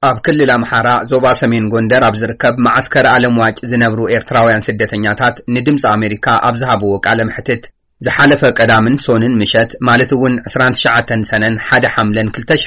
ኣብ ክልል ኣምሓራ ዞባ ሰሜን ጎንደር ኣብ ዝርከብ ማዓስከር ዓለም ዋጭ ዝነብሩ ኤርትራውያን ስደተኛታት ንድምፂ ኣሜሪካ ኣብ ዝሃብዎ ቃለ መሕትት ዝሓለፈ ቀዳምን ሶንን ምሸት ማለት እውን 29 ሰነን 1 ሐምለን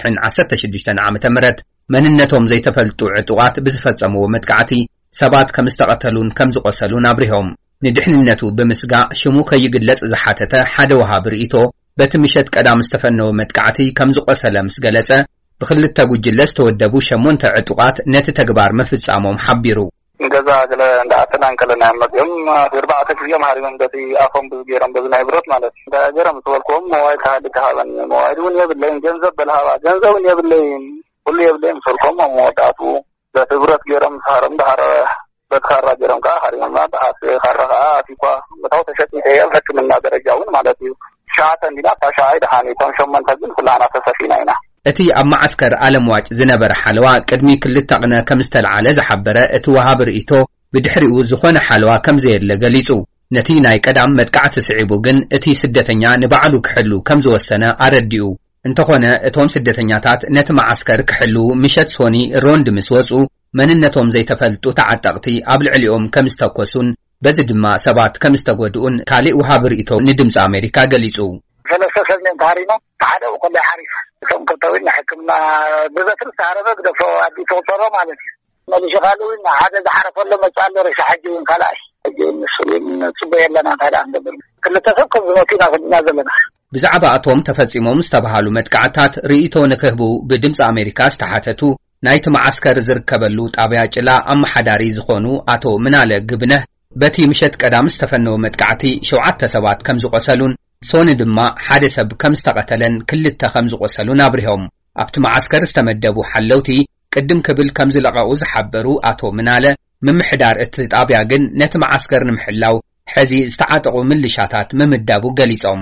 2016 ዓመተ ምህረት መንነቶም ዘይተፈልጡ ዕጡቃት ብዝፈጸምዎ መጥቃዕቲ ሰባት ከም ዝተቀተሉን ከም ዝቆሰሉን አብሪሆም ንድሕንነቱ ብምስጋእ ሽሙ ከይግለጽ ዝሓተተ ሓደ ወሃብ ርእይቶ በቲ ምሸት ቀዳም ዝተፈነወ መጥቃዕቲ ከም ዝቆሰለ ምስ ገለጸ ብክልተ ጉጅለ ዝተወደቡ 8 ዕጡቃት ነቲ ተግባር መፍጻሞም ሓቢሩ ገዛ ገለ እንዳአተናን ከለና ያመጥም ድርባዕተ ጊዜም ሃሪም ደቲ አፎም ብዝገረም በዝና ይብሮት ማለት እንዳገረም ተወልኮም ሞባይል ካህል ካሃበን ሞባይሉን የብለኝ ገንዘብ በልሃባ ገንዘቡን የብለኝ ሁሉ የብለኝ ሰልኮም ሞዳቱ በትብረት ገረም ሳረም ዳረ በትካራ ገረም ካ ሃሪም ማጣት ካራካ አቲኳ መታው ተሸጥተ የልክምና ደረጃውን ማለት ሻተ እንዲና ታሻይ ደሃኒ ተንሸመን ተግን ኩላና ተሰፊናይና እቲ ኣብ ማዓስከር ዓለም ዋጭ ዝነበረ ሓለዋ ቅድሚ ክልተ ቅነ ከም ዝተልዓለ ዝሓበረ እቲ ወሃብ ርእይቶ ብድሕሪኡ ዝኾነ ሓለዋ ከም ዘየለ ገሊጹ ነቲ ናይ ቀዳም መጥቃዕቲ ስዒቡ ግን እቲ ስደተኛ ንባዕሉ ክሕሉ ከም ዝወሰነ ኣረዲኡ እንተኾነ እቶም ስደተኛታት ነቲ ማዓስከር ክሕሉ ምሸት ሶኒ ሮንድ ምስ ወፁ መንነቶም ዘይተፈልጡ ተዓጠቕቲ ኣብ ልዕሊኦም ከም ዝተኮሱን በዚ ድማ ሰባት ከም ዝተጎድኡን ካልእ ወሃብ ርእይቶ ንድምፂ ኣሜሪካ ገሊጹ فلسفة تارينا تعالوا وكل حريف ثم كتبنا حكمنا بذكر تعرف دفع عدي توصلوا مالتي ما بيشغلوا إن هذا ذحرف ولا مسألة رش حجون خلاص حجون مسؤولين سبيل لنا هذا عند كل تفكر بمكينا في نازلنا بزعب أتوم تفصيمهم استبحالوا متقعتات رئيتو نكهبو بدمص أمريكا استحاتتو نايت معسكر زركبلو طابيا ጭላ أم حداري ዝኮኑ አቶ ምናለ ግብነህ በቲ ምሸት ቀዳም ዝተፈነወ መጥቃዕቲ 7 ሰባት ከም ዝቆሰሉን ሶኒ ድማ ሓደ ሰብ ከም ዝተቀተለን ክልተ ከም ዝቆሰሉን አብሪሆም ኣብቲ ማዓስከር ዝተመደቡ ሓለውቲ ቅድም ክብል ከም ዝለቀቁ ዝሓበሩ አቶ ምናለ ምምሕዳር እቲ ጣብያ ግን ነቲ ማዓስከር ንምሕላው ሕዚ ዝተዓጠቁ ምልሻታት ምምዳቡ ገሊጾም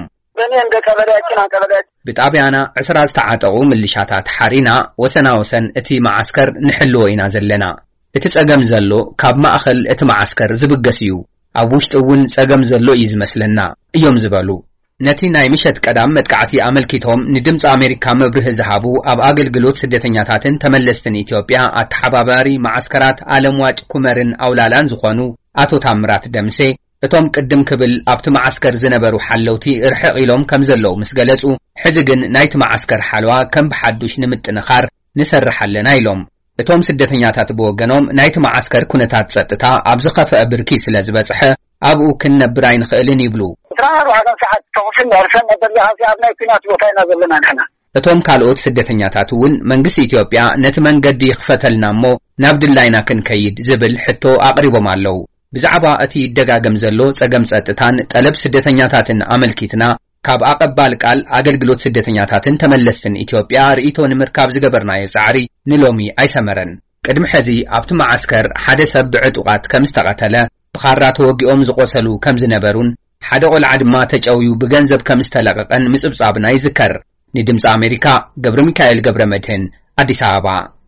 ብጣብያና 10 ዝተዓጠቁ ምልሻታት ሓሪና ወሰና ወሰን እቲ ማዓስከር ንሕልዎ ኢና ዘለና እቲ ጸገም ዘሎ ካብ ማእኸል እቲ ማዓስከር ዝብገስ እዩ ኣብ ውሽጢ እውን ጸገም ዘሎ እዩ ዝመስለና እዮም ዝበሉ ነቲ ናይ ምሸት ቀዳም መጥቃዕቲ ኣመልኪቶም ንድምፂ ኣሜሪካ መብርህ ዝሃቡ ኣብ ኣገልግሎት ስደተኛታትን ተመለስትን ኢትዮጵያ ኣተሓባባሪ ማዓስከራት ዓለም ዋጭ ኩመርን ኣውላላን ዝኾኑ ኣቶ ታምራት ደምሴ እቶም ቅድም ክብል ኣብቲ ማዓስከር ዝነበሩ ሓለውቲ ርሕቕ ኢሎም ከም ዘለዉ ምስ ገለጹ ሕዚ ግን ናይቲ ማዓስከር ሓለዋ ከም ብሓዱሽ ንምጥንኻር ንሰርሕ ኣለና ኢሎም እቶም ስደተኛታት ብወገኖም ናይቲ ማዓስከር ኩነታት ጸጥታ ኣብ ዝኸፍአ ብርኪ ስለ ዝበጽሐ ኣብኡ ክንነብር ኣይንኽእልን ይብሉ እቶም ካልኦት ስደተኛታት እውን መንግስቲ ኢትዮጵያ ነቲ መንገዲ ይኽፈተልና እሞ ናብ ድላይና ክንከይድ ዝብል ሕቶ ኣቕሪቦም ኣለዉ ብዛዕባ እቲ ይደጋገም ዘሎ ጸገም ጸጥታን ጠለብ ስደተኛታትን ኣመልኪትና ካብ ኣቐባል ቃል ኣገልግሎት ስደተኛታትን ተመለስትን ኢትዮጵያ ርእይቶ ንምርካብ ዝገበርናዮ ጻዕሪ ንሎሚ ኣይሰመረን ቅድሚ ሕዚ ኣብቲ ማዓስከር ሓደ ሰብ ብዕጡቃት ከም ዝተቀተለ ብኻራ ተወጊኦም ዝቆሰሉ ከም ዝነበሩን ሓደ ቆልዓ ድማ ተጨውዩ ብገንዘብ ከም ዝተለቀቀን ምጽብጻብና ይዝከር ንድምፂ ኣሜሪካ ገብረ ሚካኤል ገብረ መድህን አዲስ አበባ